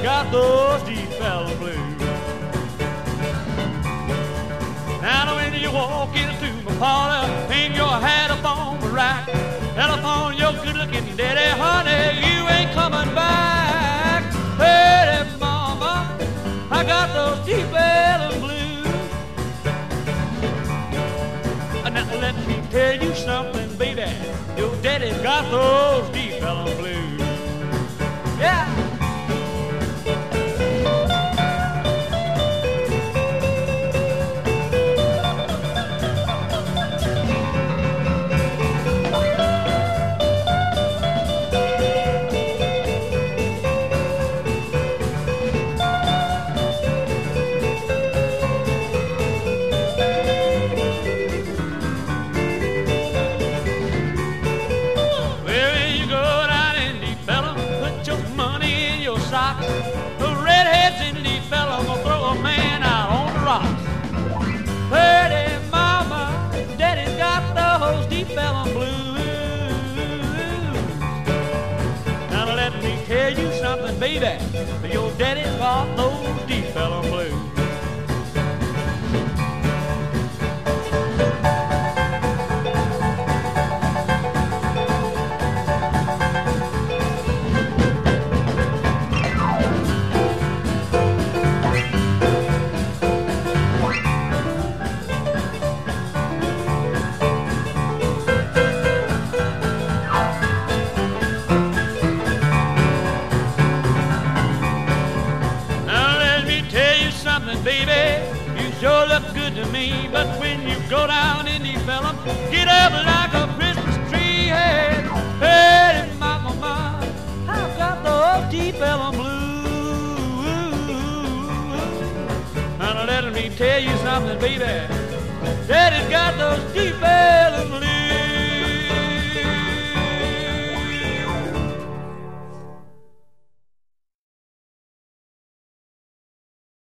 got those deep fellow blues. Now when you walk into my parlor, hang your hat up on the rack, telephone your good-looking daddy, honey, you ain't coming back. Hey, mama, I got those deep fellow blues. Now let me tell you something, baby, your daddy got those deep fellow blues. Yeah. The redheads in the fella will throw a man out on the rocks. Pretty mama, daddy's got those deep fella blues. Now let me tell you something, baby, your daddy's got those deep fella blues. Baby, you sure look good to me, but when you go down in the fella, get up like a Christmas tree. Hey, hey, mama, I've got those deep fella blues. Now let me tell you something, baby, daddy's got those deep fella blues.